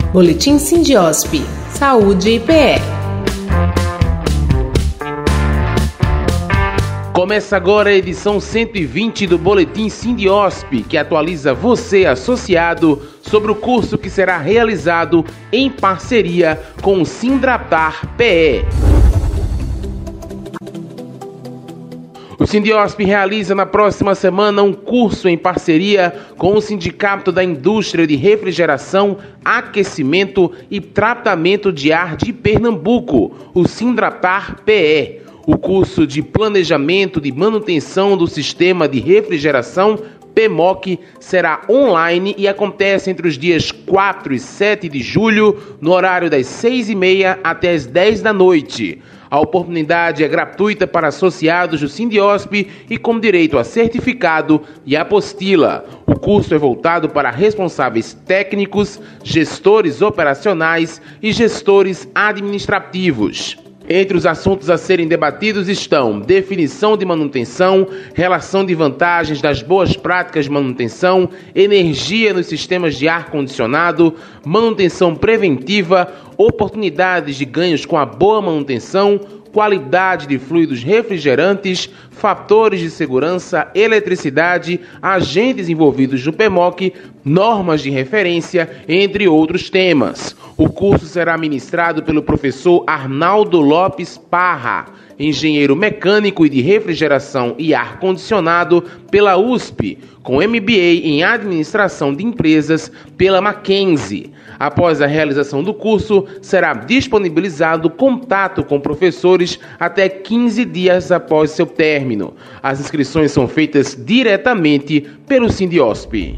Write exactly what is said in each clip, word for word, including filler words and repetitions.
Boletim Sindiosp. Saúde e P E. Começa agora a edição cento e vinte do Boletim Sindiosp, que atualiza você, associado, sobre o curso que será realizado em parceria com o Sindraptar P E. O Sindiosp realiza na próxima semana um curso em parceria com o Sindicato da Indústria de Refrigeração, Aquecimento e Tratamento de Ar de Pernambuco, o Sindraptar P E. O curso de Planejamento de Manutenção do Sistema de Refrigeração, P M O C, será online e acontece entre os dias quatro e sete de julho, no horário das seis e meia até as dez da noite. A oportunidade é gratuita para associados do Sindiosp e com direito a certificado e apostila. O curso é voltado para responsáveis técnicos, gestores operacionais e gestores administrativos. Entre os assuntos a serem debatidos estão definição de manutenção, relação de vantagens das boas práticas de manutenção, energia nos sistemas de ar-condicionado, manutenção preventiva, oportunidades de ganhos com a boa manutenção, qualidade de fluidos refrigerantes, fatores de segurança, eletricidade, agentes envolvidos no P M O C, normas de referência, entre outros temas. O curso será ministrado pelo professor Arnaldo Lopes Parra, engenheiro mecânico e de refrigeração e ar-condicionado pela U S P, com M B A em administração de empresas pela Mackenzie. Após a realização do curso, será disponibilizado contato com professores até quinze dias após seu término. As inscrições são feitas diretamente pelo Sindiosp.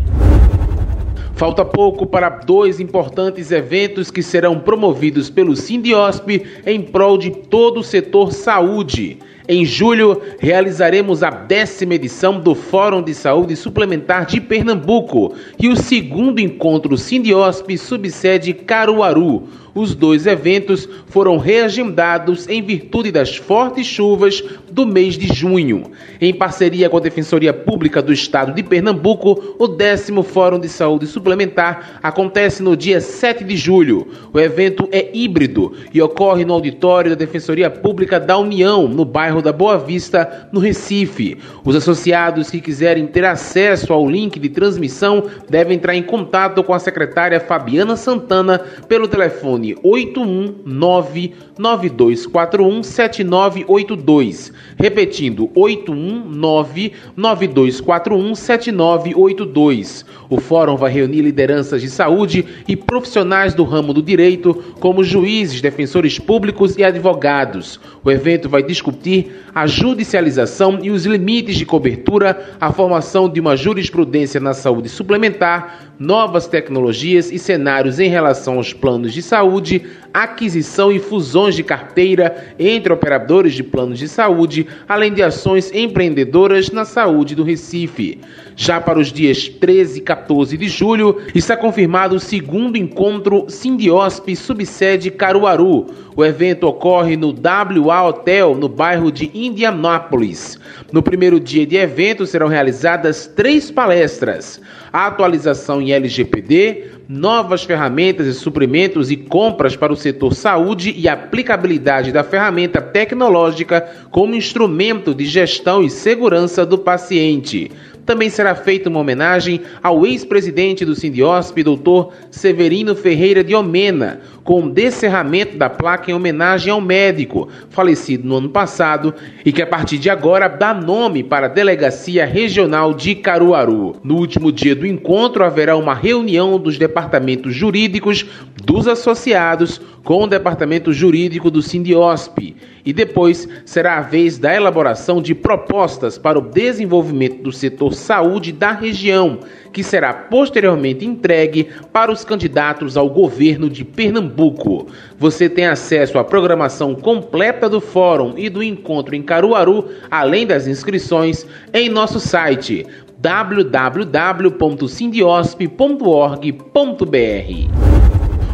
Falta pouco para dois importantes eventos que serão promovidos pelo Sindiosp em prol de todo o setor saúde. Em julho, realizaremos a décima edição do Fórum de Saúde Suplementar de Pernambuco e o segundo encontro Sindiosp subsede Caruaru. Os dois eventos foram reagendados em virtude das fortes chuvas do mês de junho. Em parceria com a Defensoria Pública do Estado de Pernambuco, o décimo Fórum de Saúde Suplementar acontece no dia sete de julho. O evento é híbrido e ocorre no auditório da Defensoria Pública da União, no bairro da Boa Vista, no Recife. Os associados que quiserem ter acesso ao link de transmissão devem entrar em contato com a secretária Fabiana Santana pelo telefone oito um nove, nove dois quatro um, sete nove oito dois. Repetindo, oito um nove, nove dois quatro um, sete nove oito dois. O fórum vai reunir lideranças de saúde e profissionais do ramo do direito, como juízes, defensores públicos e advogados. O evento vai discutir a judicialização e os limites de cobertura, a formação de uma jurisprudência na saúde suplementar, novas tecnologias e cenários em relação aos planos de saúde, aquisição e fusões de carteira entre operadores de planos de saúde, além de ações empreendedoras na saúde do Recife. Já para os dias treze e quatorze de julho, está confirmado o segundo encontro Sindiosp subsede Caruaru. O evento ocorre no W A Hotel, no bairro de Indianápolis. No primeiro dia de evento serão realizadas três palestras: a atualização em L G P D, novas ferramentas e suprimentos e compras para o setor saúde e aplicabilidade da ferramenta tecnológica como instrumento de gestão e segurança do paciente. Também será feita uma homenagem ao ex-presidente do Sindiosp, doutor Severino Ferreira de Omena, com o descerramento da placa em homenagem ao médico, falecido no ano passado, e que a partir de agora dá nome para a Delegacia Regional de Caruaru. No último dia do encontro haverá uma reunião dos departamentos jurídicos dos associados com o departamento jurídico do Sindiosp, e depois será a vez da elaboração de propostas para o desenvolvimento do setor saúde da região, que será posteriormente entregue para os candidatos ao governo de Pernambuco. Você tem acesso à programação completa do fórum e do encontro em Caruaru, além das inscrições, em nosso site w w w ponto sindiosp ponto org ponto b r.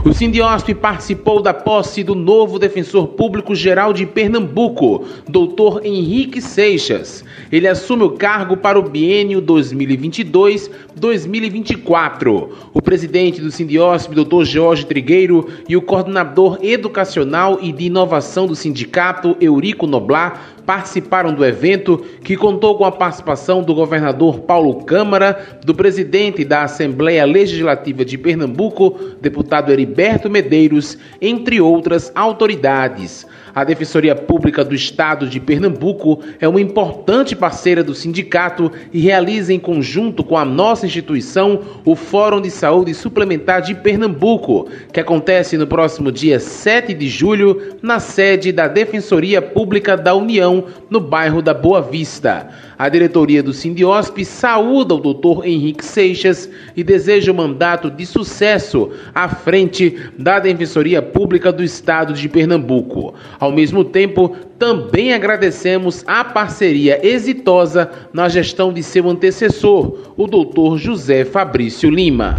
O Sindiosp participou da posse do novo defensor público geral de Pernambuco, doutor Henrique Seixas. Ele assume o cargo para o biênio dois mil e vinte e dois a dois mil e vinte e quatro. O presidente do Sindiosp, doutor Jorge Trigueiro, e o coordenador educacional e de inovação do sindicato, Eurico Noblar, participaram do evento, que contou com a participação do governador Paulo Câmara, do presidente da Assembleia Legislativa de Pernambuco, deputado Heriberto Medeiros, entre outras autoridades. A Defensoria Pública do Estado de Pernambuco é uma importante parceira do sindicato e realiza em conjunto com a nossa instituição o Fórum de Saúde Suplementar de Pernambuco, que acontece no próximo dia sete de julho, na sede da Defensoria Pública da União, no bairro da Boa Vista. A diretoria do Sindiosp saúda o doutor Henrique Seixas e deseja um mandato de sucesso à frente da Defensoria Pública do Estado de Pernambuco. Ao mesmo tempo, também agradecemos a parceria exitosa na gestão de seu antecessor, o doutor José Fabrício Lima.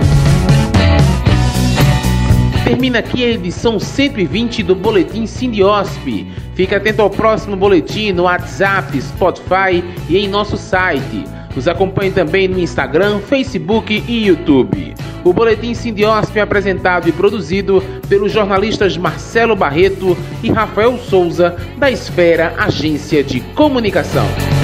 Termina aqui a edição cento e vinte do Boletim Sindiosp. Fique atento ao próximo boletim no WhatsApp, Spotify e em nosso site. Nos acompanhe também no Instagram, Facebook e YouTube. O Boletim Sindiosp é apresentado e produzido pelos jornalistas Marcelo Barreto e Rafael Souza, da Esfera Agência de Comunicação.